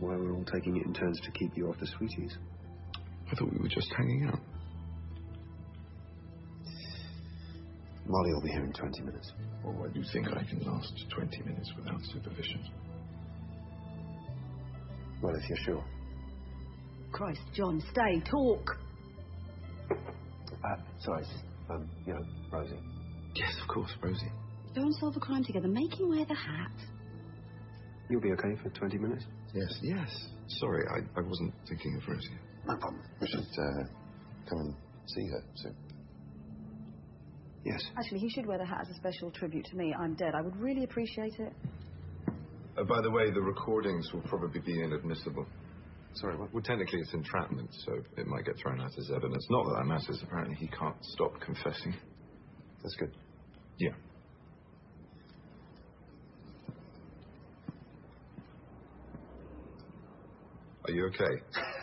why we're all taking it in turns to keep you off the sweeties. I thought we were just hanging out. Molly will be here in 20 minutes. Well, why do you think I can last 20 minutes without supervision? Well, if you're sure. Christ, John, stay, talk. Sorry, Rosie. Yes, of course, Rosie. Go and solve a crime together. Make him wear the hat. You'll be okay for 20 minutes? Yes. Sorry, I wasn't thinking of Rosie. No problem. We should come and see her soon. Yes. Actually, he should wear the hat as a special tribute to me. I'm dead. I would really appreciate it. By the way, the recordings will probably be inadmissible. Sorry, what? Well, technically it's entrapment, so it might get thrown out as evidence. Not that matters. Apparently he can't stop confessing. That's good. Yeah. Are you okay?